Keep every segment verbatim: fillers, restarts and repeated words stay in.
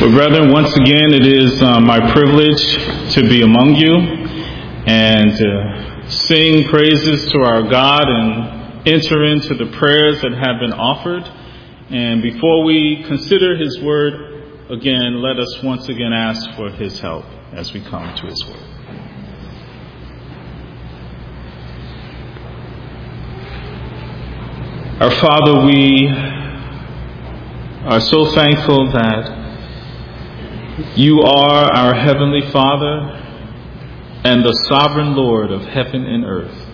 Well, brethren, once again, it is uh, my privilege to be among you and uh, sing praises to our God and enter into the prayers that have been offered. And before we consider His Word again, let us once again ask for His help as we come to His Word. Our Father, we are so thankful that You are our Heavenly Father and the Sovereign Lord of heaven and earth.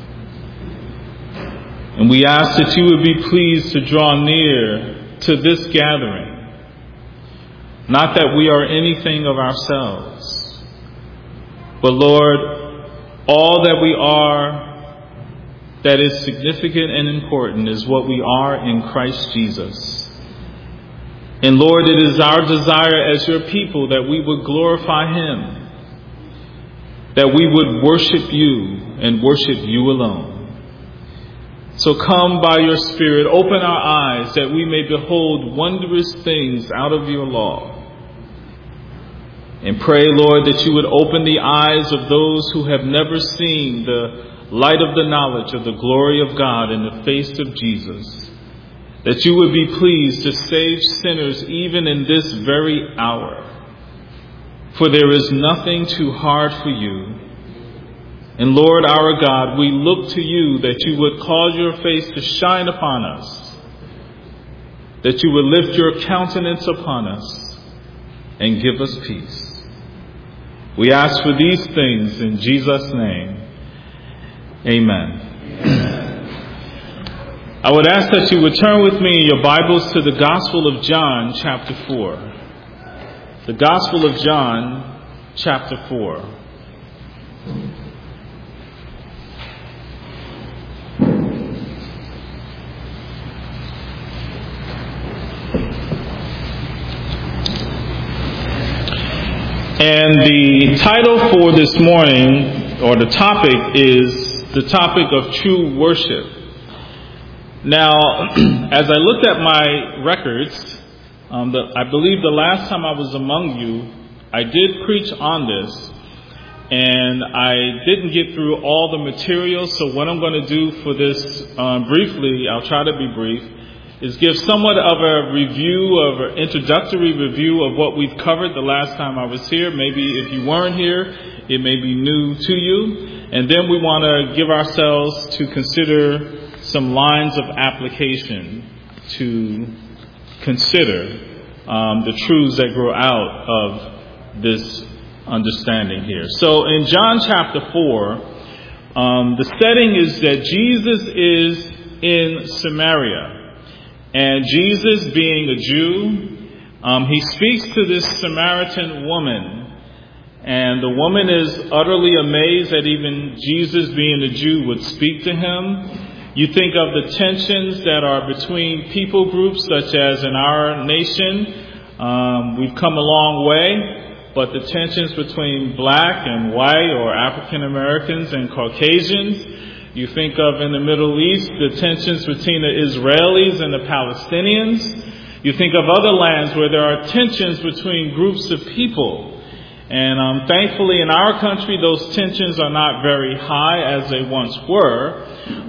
And we ask that You would be pleased to draw near to this gathering. Not that we are anything of ourselves, but Lord, all that we are that is significant and important is what we are in Christ Jesus. And Lord, it is our desire as Your people that we would glorify Him, that we would worship You and worship You alone. So come by Your Spirit, open our eyes that we may behold wondrous things out of Your law. And pray, Lord, that You would open the eyes of those who have never seen the light of the knowledge of the glory of God in the face of Jesus. That You would be pleased to save sinners even in this very hour. For there is nothing too hard for You. And Lord our God, we look to You that You would cause Your face to shine upon us. That You would lift Your countenance upon us and give us peace. We ask for these things in Jesus' name. Amen. Amen. I would ask that you would turn with me in your Bibles to the Gospel of John, chapter four. The Gospel of John, chapter four. And the title for this morning, or the topic, is the topic of true worship. Now, as I looked at my records, um, the, I believe the last time I was among you, I did preach on this, and I didn't get through all the material. So what I'm going to do for this um, briefly, I'll try to be brief, is give somewhat of a review, of an introductory review of what we've covered the last time I was here. Maybe if you weren't here, it may be new to you. And then we want to give ourselves to consider some lines of application to consider um, the truths that grow out of this understanding here. So in John chapter four, um, the setting is that Jesus is in Samaria. And Jesus, being a Jew, um, he speaks to this Samaritan woman. And the woman is utterly amazed that even Jesus, being a Jew, would speak to him. You think of the tensions that are between people groups, such as in our nation. Um, we've come a long way, but the tensions between black and white, or African Americans and Caucasians. You think of in the Middle East, the tensions between the Israelis and the Palestinians. You think of other lands where there are tensions between groups of people. And um, thankfully in our country, those tensions are not very high as they once were.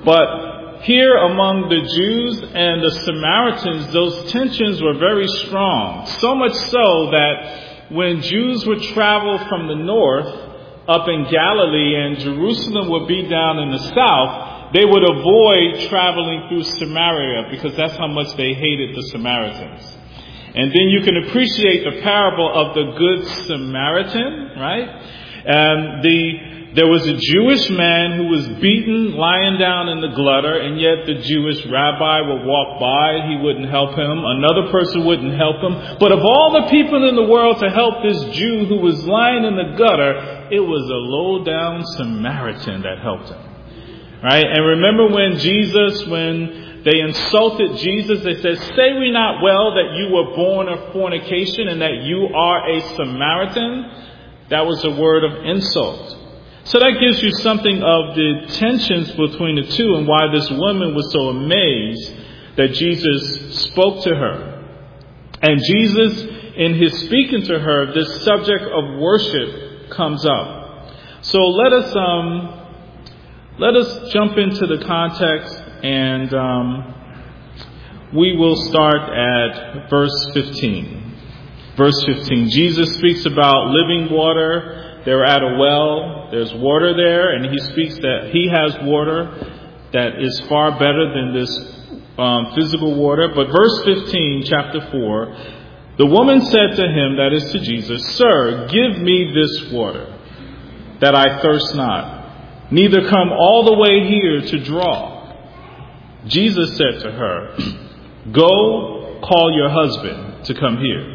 But here among the Jews and the Samaritans, those tensions were very strong. So much so that when Jews would travel from the north up in Galilee and Jerusalem would be down in the south, they would avoid traveling through Samaria because that's how much they hated the Samaritans. And then you can appreciate the parable of the Good Samaritan, right? And the There was a Jewish man who was beaten, lying down in the gutter, and yet the Jewish rabbi would walk by. He wouldn't help him. Another person wouldn't help him. But of all the people in the world to help this Jew who was lying in the gutter, it was a low-down Samaritan that helped him. Right? And remember when Jesus, when they insulted Jesus, they said, "Say we not well that you were born of fornication and that you are a Samaritan?" That was a word of insult. So that gives you something of the tensions between the two and why this woman was so amazed that Jesus spoke to her. And Jesus, in his speaking to her, this subject of worship comes up. So let us um, let us jump into the context, and um, we will start at verse fifteen. Verse fifteen. Jesus speaks about living water. They're at a well. There's water there, and he speaks that he has water that is far better than this um, physical water. But verse fifteen, chapter four, the woman said to him, that is to Jesus, "Sir, give me this water, that I thirst not, neither come all the way here to draw." Jesus said to her, "Go, call your husband to come here."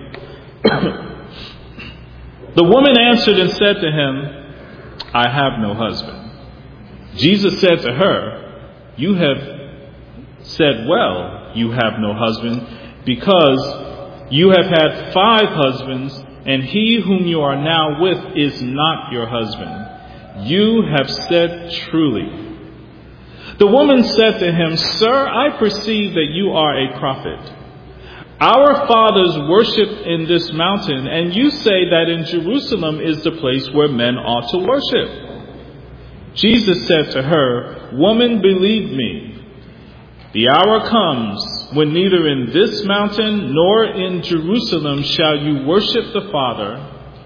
The woman answered and said to him, "I have no husband." Jesus said to her, "You have said well, you have no husband, because you have had five husbands, and he whom you are now with is not your husband. You have said truly." The woman said to him, "Sir, I perceive that you are a prophet. Our fathers worshipped in this mountain, and you say that in Jerusalem is the place where men ought to worship." Jesus said to her, "Woman, believe me, the hour comes when neither in this mountain nor in Jerusalem shall you worship the Father.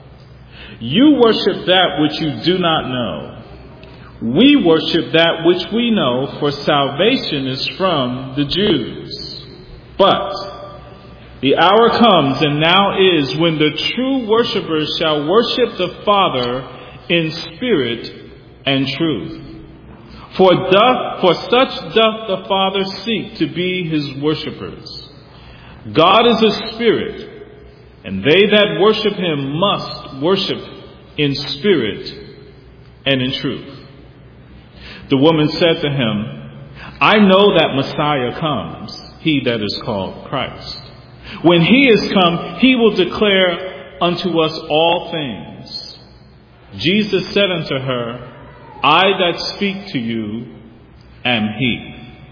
You worship that which you do not know. We worship that which we know, for salvation is from the Jews. But the hour comes, and now is, when the true worshipers shall worship the Father in spirit and truth. For doth, for such doth the Father seek to be his worshipers. God is a spirit, and they that worship him must worship in spirit and in truth." The woman said to him, "I know that Messiah comes, he that is called Christ. When he is come, he will declare unto us all things." Jesus said unto her, "I that speak to you am he."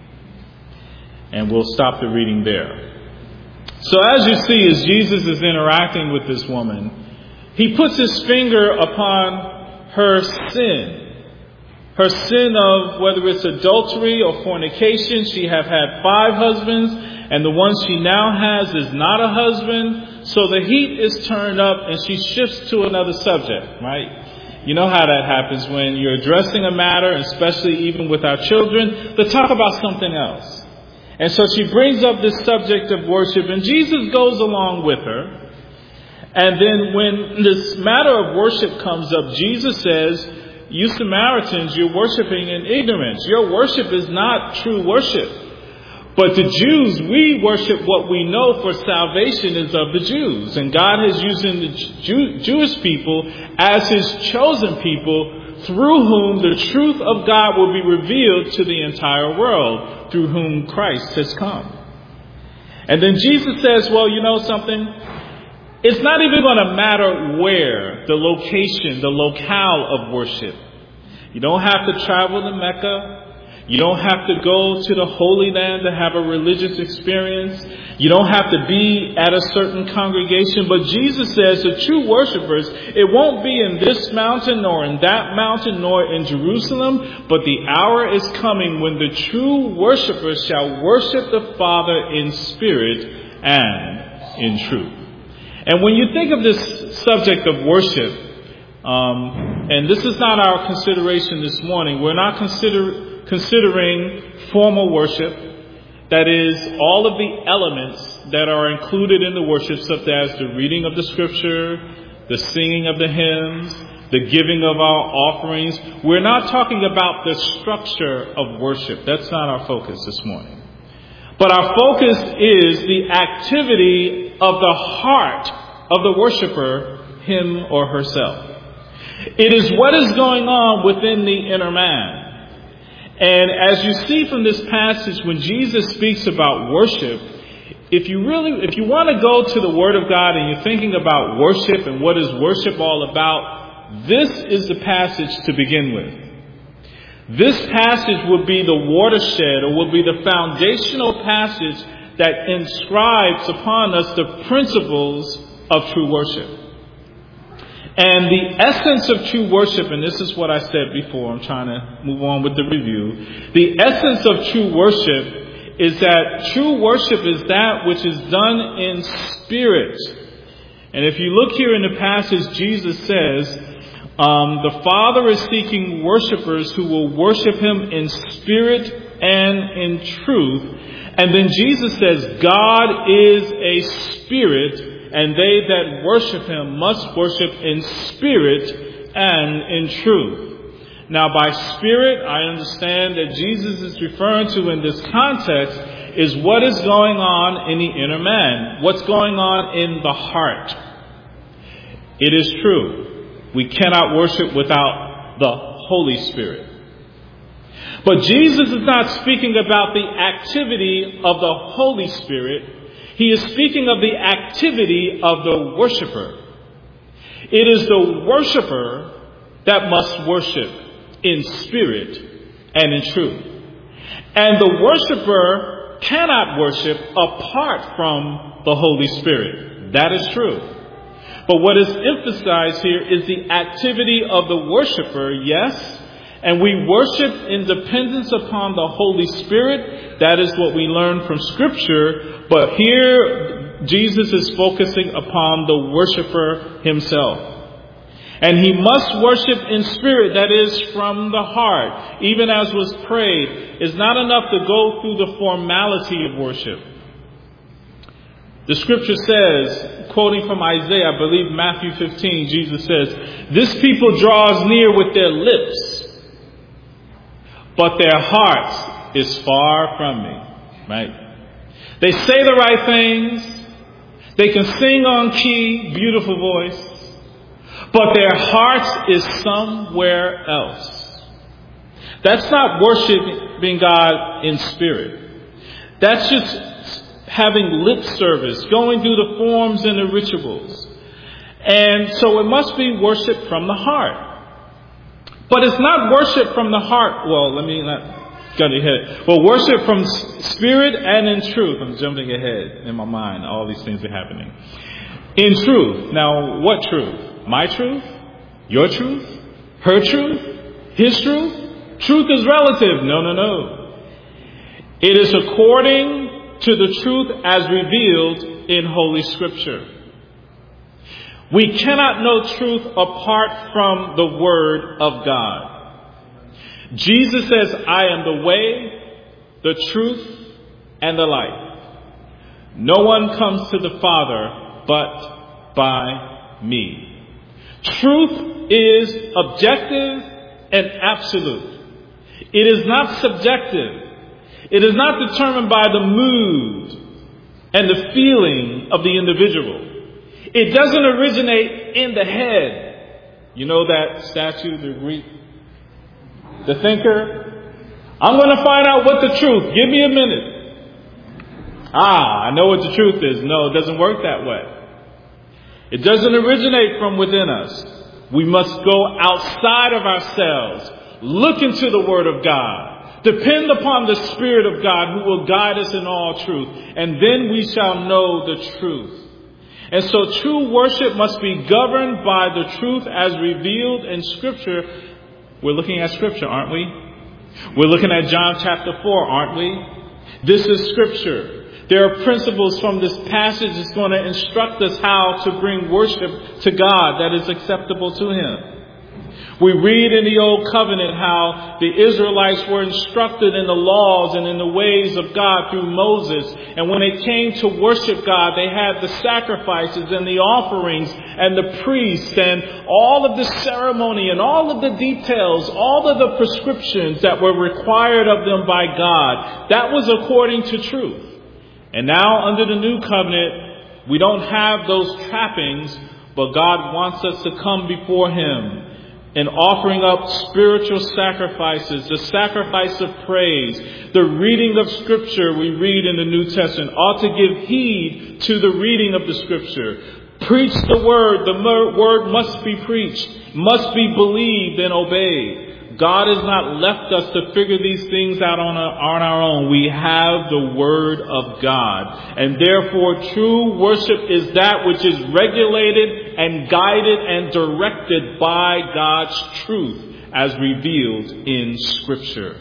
And we'll stop the reading there. So as you see, as Jesus is interacting with this woman, he puts his finger upon her sin. Her sin of whether it's adultery or fornication. She have had five husbands, and the one she now has is not a husband. So the heat is turned up, and she shifts to another subject, right? You know how that happens when you're addressing a matter, especially even with our children, to talk about something else. And so she brings up this subject of worship, and Jesus goes along with her. And then when this matter of worship comes up, Jesus says, "You Samaritans, you're worshiping in ignorance. Your worship is not true worship. But the Jews, we worship what we know, for salvation is of the Jews." And God is using the Jew, Jewish people as his chosen people, through whom the truth of God will be revealed to the entire world, through whom Christ has come. And then Jesus says, well, you know something? It's not even going to matter where, the location, the locale of worship. You don't have to travel to Mecca. You don't have to go to the Holy Land to have a religious experience. You don't have to be at a certain congregation. But Jesus says the true worshipers, it won't be in this mountain nor in that mountain nor in Jerusalem. But the hour is coming when the true worshipers shall worship the Father in spirit and in truth. And when you think of this subject of worship, um, and this is not our consideration this morning, we're not consider, considering formal worship, that is, all of the elements that are included in the worship, such as the reading of the scripture, the singing of the hymns, the giving of our offerings. We're not talking about the structure of worship. That's not our focus this morning. But our focus is the activity of the heart of the worshiper, him or herself. It is what is going on within the inner man. And as you see from this passage, when Jesus speaks about worship, if you really, if you want to go to the Word of God and you're thinking about worship and what is worship all about, this is the passage to begin with. This passage will be the watershed, or will be the foundational passage that inscribes upon us the principles of true worship. And the essence of true worship, and this is what I said before, I'm trying to move on with the review. The essence of true worship is that true worship is that which is done in spirit. And if you look here in the passage, Jesus says, um, the Father is seeking worshipers who will worship Him in spirit and in truth. And then Jesus says, God is a spirit, and they that worship Him must worship in spirit and in truth. Now, by spirit, I understand that Jesus is referring to in this context is what is going on in the inner man, what's going on in the heart. It is true, we cannot worship without the Holy Spirit. But Jesus is not speaking about the activity of the Holy Spirit. He is speaking of the activity of the worshiper. It is the worshiper that must worship in spirit and in truth. And the worshiper cannot worship apart from the Holy Spirit. That is true. But what is emphasized here is the activity of the worshiper, yes. And we worship in dependence upon the Holy Spirit. That is what we learn from Scripture. But here, Jesus is focusing upon the worshiper himself. And he must worship in spirit, that is, from the heart. Even as was prayed, it's not enough to go through the formality of worship. The Scripture says, quoting from Isaiah, I believe Matthew fifteen, Jesus says, "This people draws near with their lips, but their hearts is far from me." Right? They say the right things. They can sing on key, beautiful voice. But their hearts is somewhere else. That's not worshiping God in spirit. That's just having lip service, going through the forms and the rituals. And so it must be worship from the heart. But it's not worship from the heart. Well, let me not get ahead. Well, worship from spirit and in truth. I'm jumping ahead in my mind. All these things are happening. In truth. Now, what truth? My truth? Your truth? Her truth? His truth? Truth is relative. No, no, no. It is according to the truth as revealed in Holy Scripture. We cannot know truth apart from the Word of God. Jesus says, "I am the way, the truth, and the life. No one comes to the Father but by me." Truth is objective and absolute. It is not subjective. It is not determined by the mood and the feeling of the individual. It doesn't originate in the head. You know that statue, the Greek, the thinker? I'm going to find out what the truth. Give me a minute. Ah, I know what the truth is. No, it doesn't work that way. It doesn't originate from within us. We must go outside of ourselves, look into the Word of God, depend upon the Spirit of God who will guide us in all truth, and then we shall know the truth. And so true worship must be governed by the truth as revealed in Scripture. We're looking at Scripture, aren't we? We're looking at John chapter four, aren't we? This is Scripture. There are principles from this passage that's going to instruct us how to bring worship to God that is acceptable to Him. We read in the Old Covenant how the Israelites were instructed in the laws and in the ways of God through Moses. And when it came to worship God, they had the sacrifices and the offerings and the priests and all of the ceremony and all of the details, all of the prescriptions that were required of them by God. That was according to truth. And now under the new covenant, we don't have those trappings, but God wants us to come before Him in offering up spiritual sacrifices, the sacrifice of praise, the reading of Scripture we read in the New Testament ought to give heed to the reading of the Scripture. Preach the Word. The Word must be preached, must be believed and obeyed. God has not left us to figure these things out on our, on our own. We have the Word of God. And therefore, true worship is that which is regulated and guided and directed by God's truth as revealed in Scripture.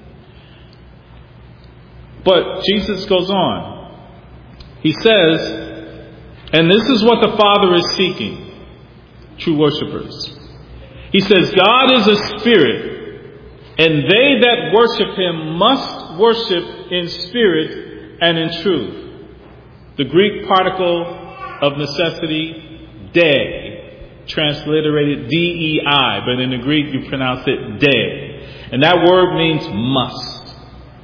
But Jesus goes on. He says, and this is what the Father is seeking, true worshipers. He says, God is a spirit, and they that worship him must worship in spirit and in truth. The Greek particle of necessity, de, transliterated D E I, but in the Greek you pronounce it de. And that word means must.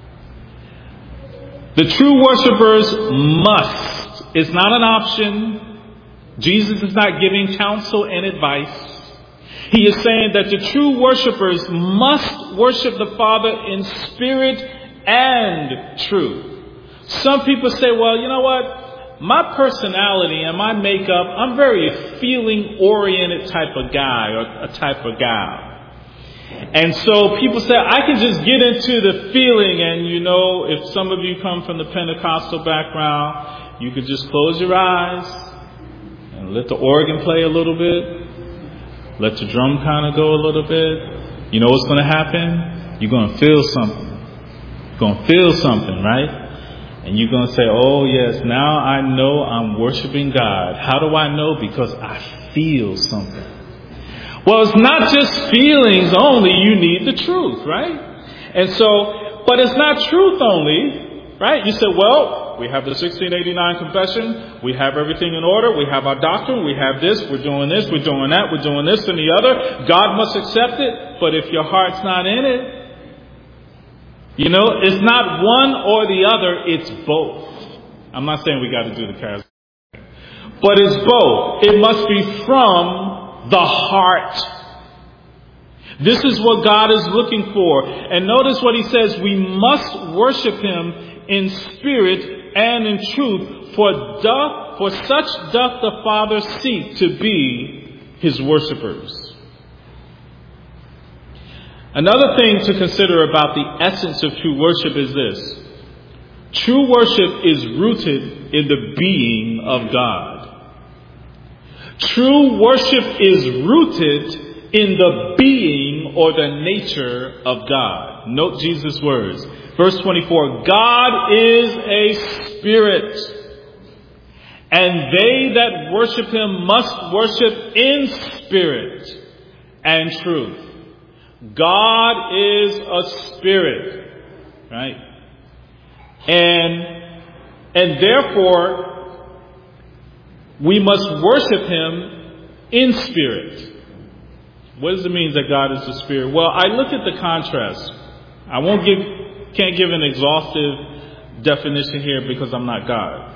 The true worshipers must. It's not an option. Jesus is not giving counsel and advice. He is saying that the true worshipers must worship the Father in spirit and truth. Some people say, well, you know what? My personality and my makeup, I'm very feeling-oriented type of guy or a type of gal. And so people say, I can just get into the feeling. And, you know, if some of you come from the Pentecostal background, you could just close your eyes and let the organ play a little bit. Let the drum kind of go a little bit. You know what's going to happen? You're going to feel something. You're going to feel something, right? And you're going to say, oh yes, now I know I'm worshiping God. How do I know? Because I feel something. Well, it's not just feelings only. You need the truth, right? And so, but it's not truth only, right? You say, well, we have the sixteen eighty-nine confession. We have everything in order. We have our doctrine. We have this. We're doing this. We're doing that. We're doing this and the other. God must accept it. But if your heart's not in it, you know, it's not one or the other. It's both. I'm not saying we got to do the charismatic, but it's both. It must be from the heart. This is what God is looking for. And notice what he says. We must worship him in spirit and in truth, for doth, for such doth the Father seek to be his worshipers. Another thing to consider about the essence of true worship is this. True worship is rooted in the being of God. True worship is rooted in the being or the nature of God. Note Jesus' words. Verse twenty-four, God is a spirit, and they that worship him must worship in spirit and truth. God is a spirit, right? And, and therefore, we must worship him in spirit. What does it mean that God is a spirit? Well, I look at the contrast. I won't give Can't give an exhaustive definition here because I'm not God.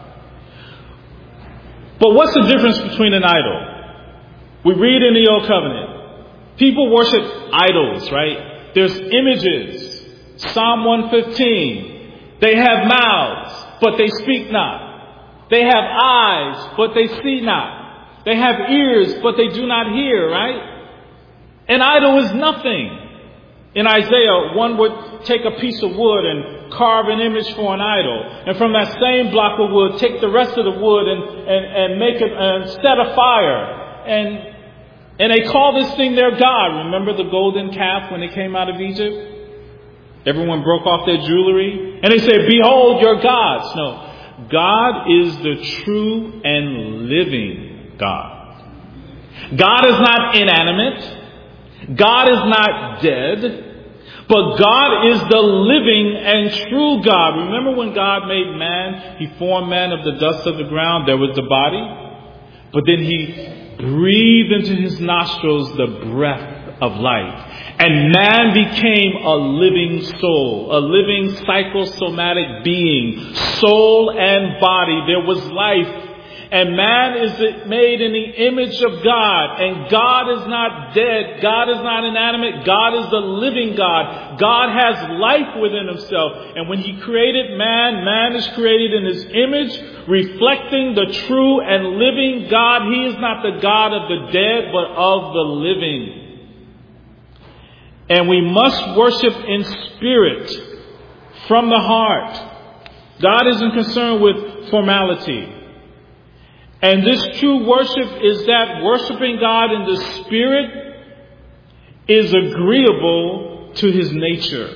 But what's the difference between an idol? We read in the Old Covenant, people worship idols, right? There's images. Psalm one fifteen. They have mouths, but they speak not. They have eyes, but they see not. They have ears, but they do not hear, right? An idol is nothing. In Isaiah, one would take a piece of wood and carve an image for an idol. And from that same block of wood, take the rest of the wood and, and, and make it and set a fire. And, and they call this thing their God. Remember the golden calf when they came out of Egypt? Everyone broke off their jewelry. And they say, behold your gods. No, God is the true and living God. God is not inanimate. God is not dead, but God is the living and true God. Remember when God made man, he formed man of the dust of the ground. There was the body, but then he breathed into his nostrils the breath of life. And man became a living soul, a living psychosomatic being, soul and body. There was life. And man is made in the image of God. And God is not dead. God is not inanimate. God is the living God. God has life within himself. And when he created man, man is created in his image, reflecting the true and living God. He is not the God of the dead, but of the living. And we must worship in spirit, from the heart. God isn't concerned with formality. And this true worship is that worshiping God in the spirit is agreeable to his nature.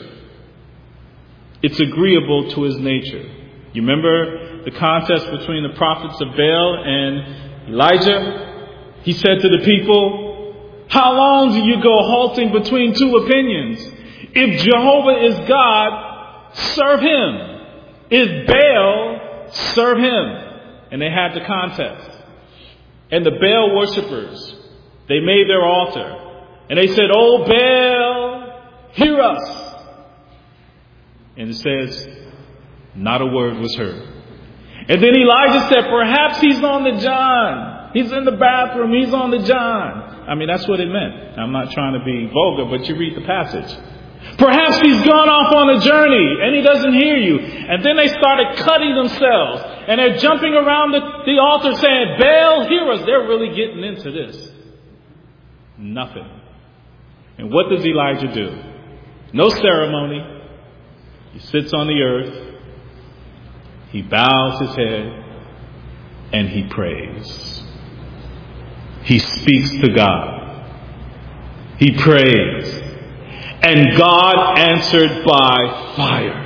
It's agreeable to his nature. You remember the contest between the prophets of Baal and Elijah? He said to the people, how long do you go halting between two opinions? If Jehovah is God, serve him. If Baal, serve him. And they had the contest. And the Baal worshippers, they made their altar. And they said, "Oh Baal, hear us." And it says, not a word was heard. And then Elijah said, perhaps he's on the John. He's in the bathroom. He's on the John. I mean, that's what it meant. I'm not trying to be vulgar, but you read the passage. Perhaps he's gone off on a journey and he doesn't hear you. And then they started cutting themselves. And they're jumping around the, the altar saying, Baal, hear us. They're really getting into this. Nothing. And what does Elijah do? No ceremony. He sits on the earth. He bows his head. And he prays. He speaks to God. He prays. And God answered by fire.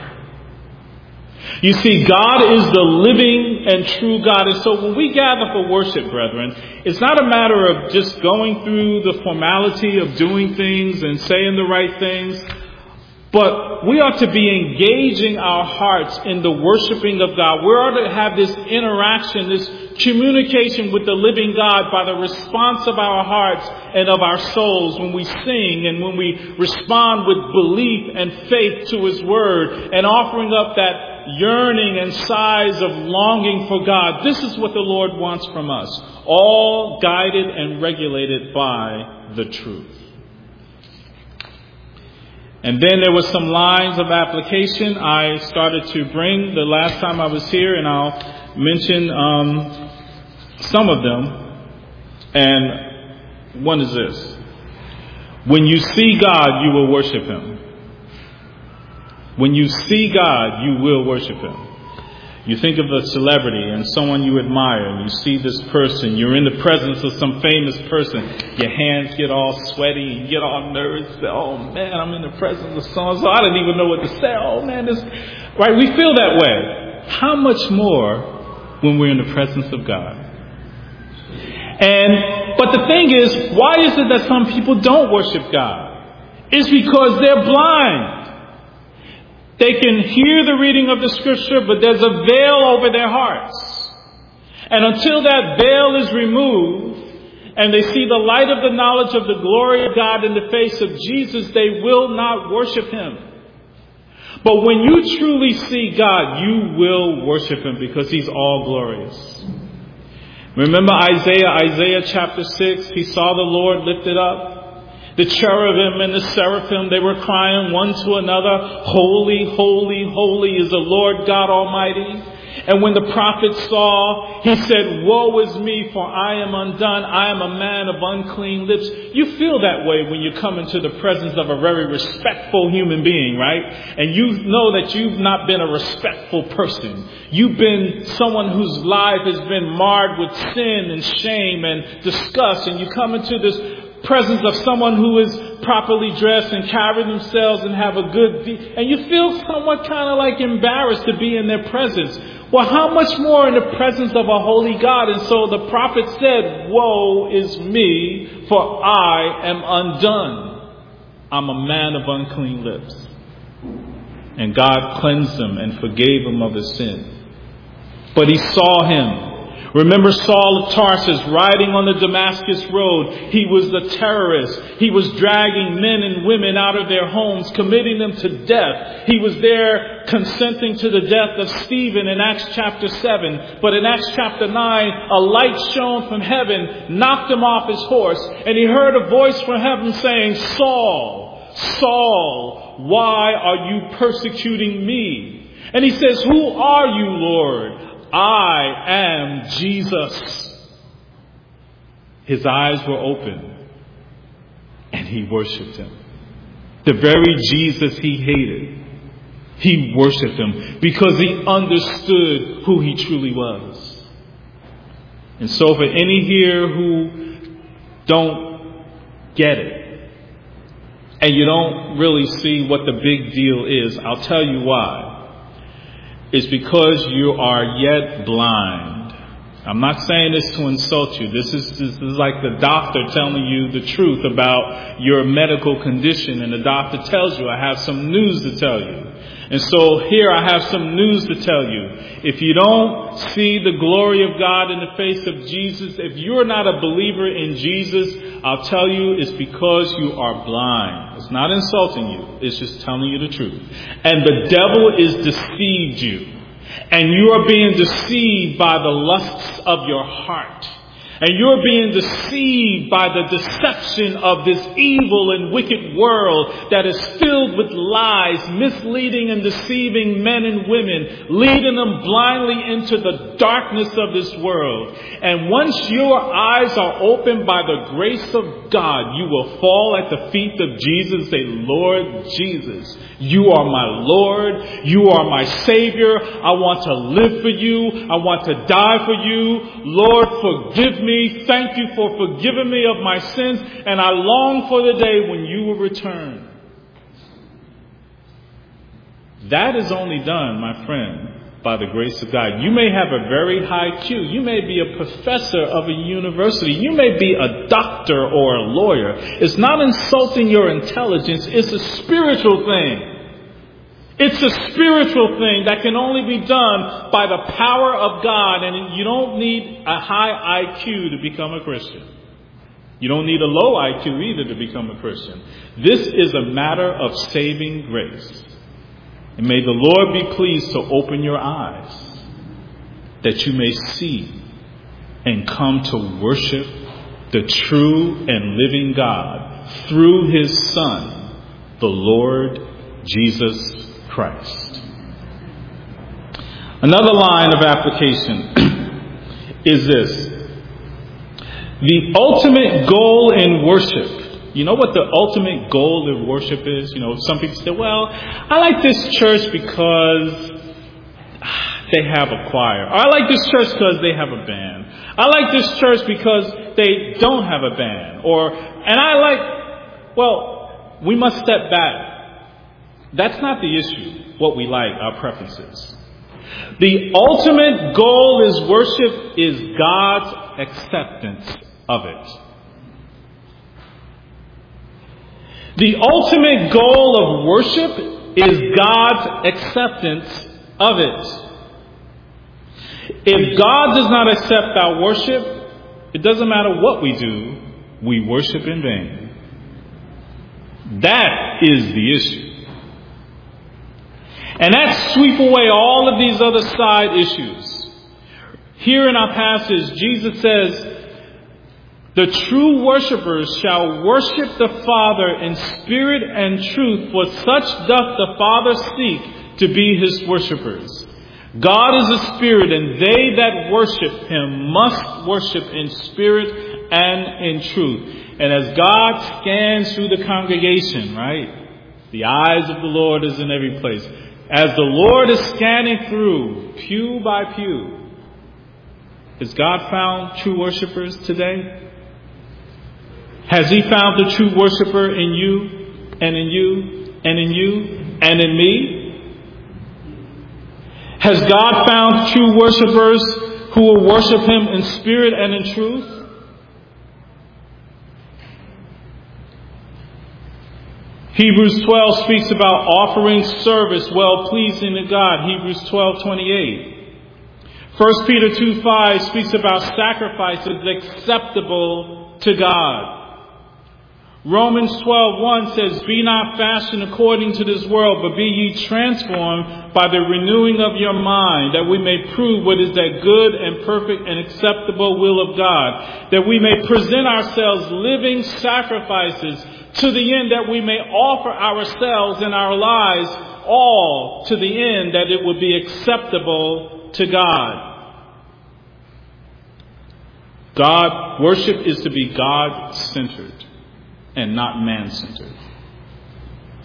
You see, God is the living and true God. And so when we gather for worship, brethren, it's not a matter of just going through the formality of doing things and saying the right things. But we are to be engaging our hearts in the worshiping of God. We are to have this interaction, this communication with the living God by the response of our hearts and of our souls when we sing and when we respond with belief and faith to His Word and offering up that yearning and sighs of longing for God. This is what the Lord wants from us, all guided and regulated by the truth. And then there were some lines of application I started to bring the last time I was here, and I'll mention um, some of them. And one is this. When you see God, you will worship Him. When you see God, you will worship Him. You think of a celebrity and someone you admire, and you see this person, you're in the presence of some famous person, your hands get all sweaty, you get all nervous, you say, oh man, I'm in the presence of so-and-so, I didn't even know what to say, oh man, this, right? We feel that way. How much more when we're in the presence of God? And, but the thing is, why is it that some people don't worship God? It's because they're blind. They can hear the reading of the Scripture, but there's a veil over their hearts. And until that veil is removed, and they see the light of the knowledge of the glory of God in the face of Jesus, they will not worship Him. But when you truly see God, you will worship Him because He's all glorious. Remember Isaiah, Isaiah chapter six, he saw the Lord lifted up. The cherubim and the seraphim, they were crying one to another, holy, holy, holy is the Lord God Almighty. And when the prophet saw, he said, woe is me, for I am undone. I am a man of unclean lips. You feel that way when you come into the presence of a very respectful human being, right? And you know that you've not been a respectful person. You've been someone whose life has been marred with sin and shame and disgust. And you come into this presence of someone who is properly dressed and carry themselves and have a good de- and you feel somewhat kind of like embarrassed to be in their presence. Well, how much more in the presence of a holy God? And so the prophet said, woe is me, for I am undone. I'm a man of unclean lips. And God cleansed him and forgave him of his sin. But he saw him. Remember Saul of Tarsus riding on the Damascus road. He was the terrorist. He was dragging men and women out of their homes, committing them to death. He was there consenting to the death of Stephen in Acts chapter seven. But in Acts chapter nine, a light shone from heaven, knocked him off his horse, and he heard a voice from heaven saying, Saul, Saul, why are you persecuting me? And he says, who are you, Lord? I am Jesus. His eyes were open and he worshipped him. The very Jesus he hated. He worshiped him because he understood who he truly was. And so for any here who don't get it, and you don't really see what the big deal is, I'll tell you why. It's because you are yet blind. I'm not saying this to insult you. This is, this is like the doctor telling you the truth about your medical condition, and the doctor tells you, I have some news to tell you. And so here I have some news to tell you. If you don't see the glory of God in the face of Jesus, if you're not a believer in Jesus, I'll tell you it's because you are blind. It's not insulting you. It's just telling you the truth. And the devil is deceived you. And you are being deceived by the lusts of your heart. And you're being deceived by the deception of this evil and wicked world that is filled with lies, misleading and deceiving men and women, leading them blindly into the darkness of this world. And once your eyes are opened by the grace of God, you will fall at the feet of Jesus and say, Lord Jesus, you are my Lord. You are my Savior. I want to live for you. I want to die for you. Lord, forgive me. Thank you for forgiving me of my sins. And I long for the day when you will return. That is only done, my friend, by the grace of God. You may have a very high Q. You may be a professor of a university. You may be a doctor or a lawyer. It's not insulting your intelligence. It's a spiritual thing. It's a spiritual thing that can only be done by the power of God. And you don't need a high I Q to become a Christian. You don't need a low I Q either to become a Christian. This is a matter of saving grace. And may the Lord be pleased to open your eyes that you may see and come to worship the true and living God through His Son, the Lord Jesus Christ. Another line of application is this. The ultimate goal in worship. You know what the ultimate goal in worship is? You know, some people say, well, I like this church because they have a choir. Or I like this church because they have a band. I like this church because they don't have a band. Or, and I like, well, we must step back. That's not the issue, what we like, our preferences. The ultimate goal is worship is God's acceptance of it. The ultimate goal of worship is God's acceptance of it. If God does not accept our worship, it doesn't matter what we do, we worship in vain. That is the issue. And that sweep away all of these other side issues. Here in our passage, Jesus says, the true worshipers shall worship the Father in spirit and truth, for such doth the Father seek to be His worshipers. God is a spirit, and they that worship Him must worship in spirit and in truth. And as God scans through the congregation, right? The eyes of the Lord is in every place. As the Lord is scanning through pew by pew, has God found true worshipers today? Has He found the true worshiper in you and in you and in you and in me? Has God found true worshipers who will worship Him in spirit and in truth? Hebrews twelve speaks about offering service well-pleasing to God. Hebrews twelve twenty-eight. First Peter two five speaks about sacrifices acceptable to God. Romans twelve one says, be not fashioned according to this world, but be ye transformed by the renewing of your mind, that we may prove what is that good and perfect and acceptable will of God, that we may present ourselves living sacrifices, to the end that we may offer ourselves and our lives all to the end that it would be acceptable to God. God, worship is to be God-centered and not man-centered.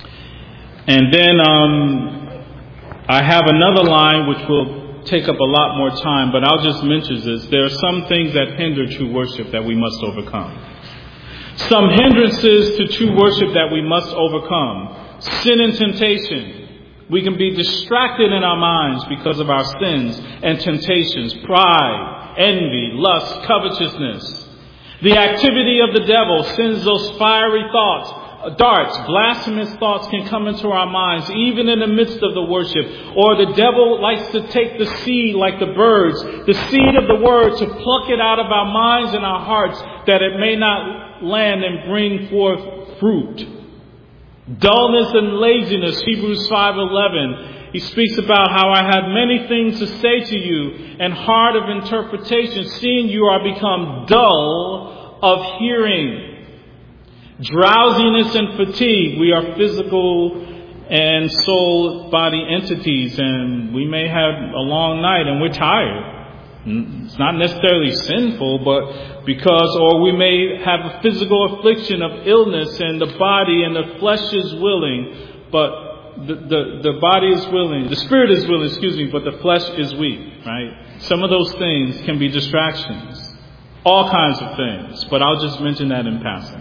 And then um, I have another line which will take up a lot more time, but I'll just mention this. There are some things that hinder true worship that we must overcome. Some hindrances to true worship that we must overcome. Sin and temptation. We can be distracted in our minds because of our sins and temptations. Pride, envy, lust, covetousness. The activity of the devil sends those fiery thoughts, darts, blasphemous thoughts can come into our minds, even in the midst of the worship. Or the devil likes to take the seed like the birds, the seed of the word, to pluck it out of our minds and our hearts, that it may not land and bring forth fruit. Dullness and laziness, Hebrews five eleven. He speaks about how I had many things to say to you and hard of interpretation, seeing you are become dull of hearing. Drowsiness and fatigue. We are physical and soul body entities, and we may have a long night and we're tired. It's not necessarily sinful, but because, or we may have a physical affliction of illness, and the body and the flesh is willing, but the, the, the body is willing, the spirit is willing, excuse me, but the flesh is weak, right? Some of those things can be distractions. All kinds of things, but I'll just mention that in passing.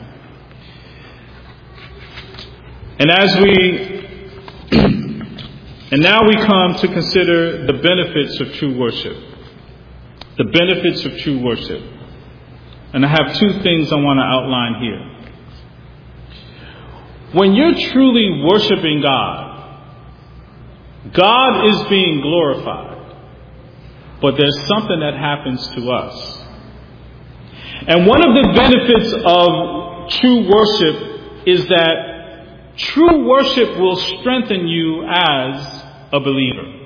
And as we, and now we come to consider the benefits of true worship. The benefits of true worship. And I have two things I want to outline here. When you're truly worshiping God, God is being glorified. But there's something that happens to us. And one of the benefits of true worship is that true worship will strengthen you as a believer.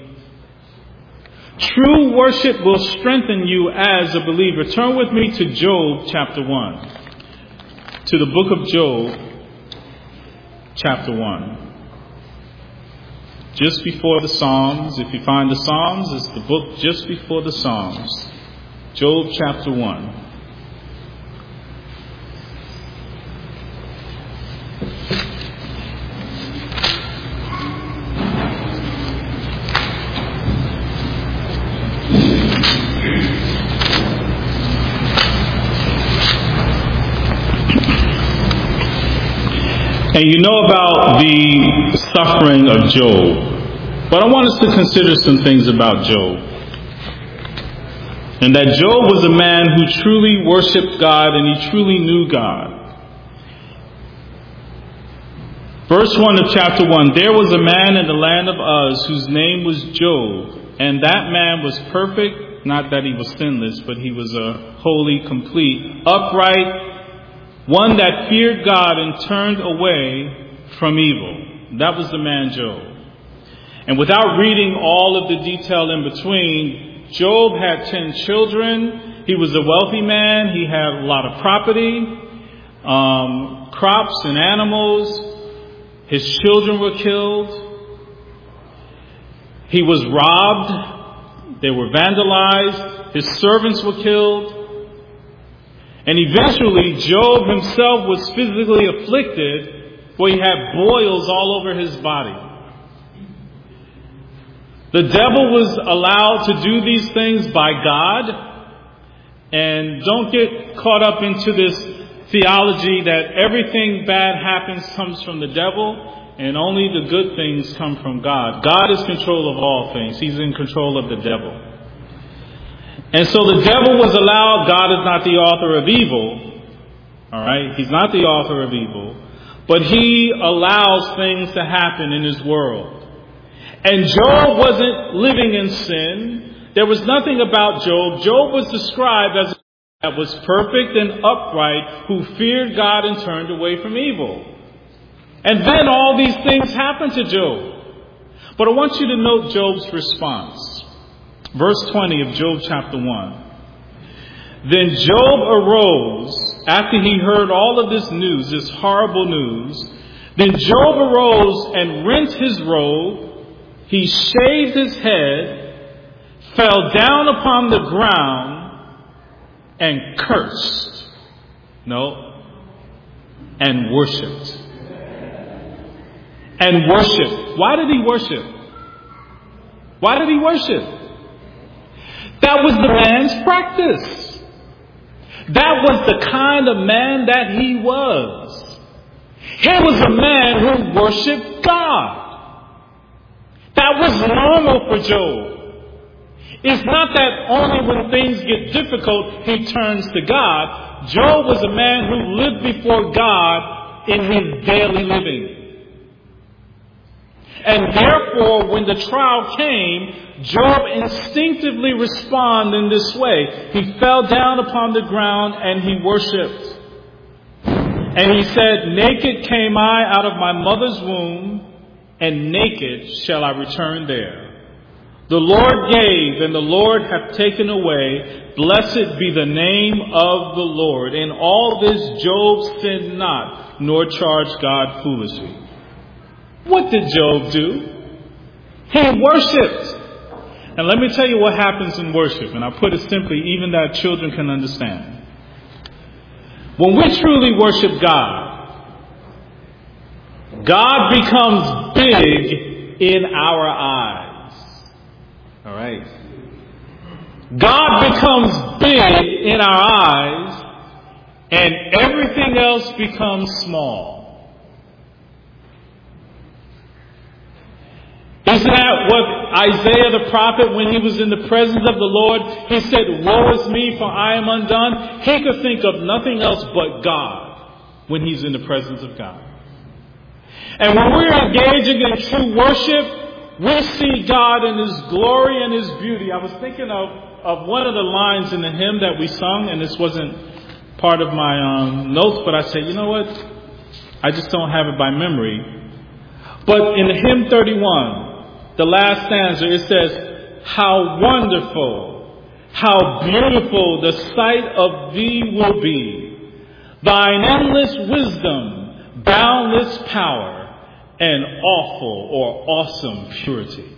True worship will strengthen you as a believer. Turn with me to Job chapter one. To the book of Job chapter one. Just before the Psalms. If you find the Psalms, it's the book just before the Psalms. Job chapter one. And you know about the suffering of Job. But I want us to consider some things about Job. And that Job was a man who truly worshiped God and he truly knew God. Verse one of chapter one. There was a man in the land of Uz whose name was Job. And that man was perfect. Not that he was sinless, but he was a holy, complete, upright, one that feared God and turned away from evil. That was the man Job. And without reading all of the detail in between, Job had ten children. He was a wealthy man. He had a lot of property, um, crops and animals. His children were killed. He was robbed. They were vandalized. His servants were killed. And eventually, Job himself was physically afflicted, where he had boils all over his body. The devil was allowed to do these things by God. And don't get caught up into this theology that everything bad happens comes from the devil, and only the good things come from God. God is in control of all things. He's in control of the devil. And so the devil was allowed. God is not the author of evil. All right. He's not the author of evil. But he allows things to happen in his world. And Job wasn't living in sin. There was nothing about Job. Job was described as a man that was perfect and upright, who feared God and turned away from evil. And then all these things happened to Job. But I want you to note Job's response. Verse twenty of Job chapter one. Then Job arose after he heard all of this news, this horrible news. Then Job arose and rent his robe. He shaved his head, fell down upon the ground, and cursed. No, and worshipped. and worship. Why did he worship? Why did he worship? That was the man's practice. That was the kind of man that he was. He was a man who worshiped God. That was normal for Job. It's not that only when things get difficult he turns to God. Job was a man who lived before God in his daily living. And therefore, when the trial came, Job instinctively responded in this way. He fell down upon the ground and he worshipped. And he said, "Naked came I out of my mother's womb, and naked shall I return there. The Lord gave, and the Lord hath taken away. Blessed be the name of the Lord. In all this Job sinned not, nor charged God foolishly." What did Job do? He worshipped. And let me tell you what happens in worship. And I put it simply, even that children can understand. When we truly worship God, God becomes big in our eyes. All right. God becomes big in our eyes, and everything else becomes small. Isn't that what Isaiah the prophet, when he was in the presence of the Lord, he said, "Woe is me, for I am undone"? He could think of nothing else but God when he's in the presence of God. And when we're engaging in true worship, we see God in His glory and His beauty. I was thinking of, of one of the lines in the hymn that we sung, and this wasn't part of my um, notes, but I said, you know what? I just don't have it by memory. But in the hymn thirty-one, the last stanza, it says, "How wonderful, how beautiful the sight of thee will be. Thine endless wisdom, boundless power, and awful or awesome purity."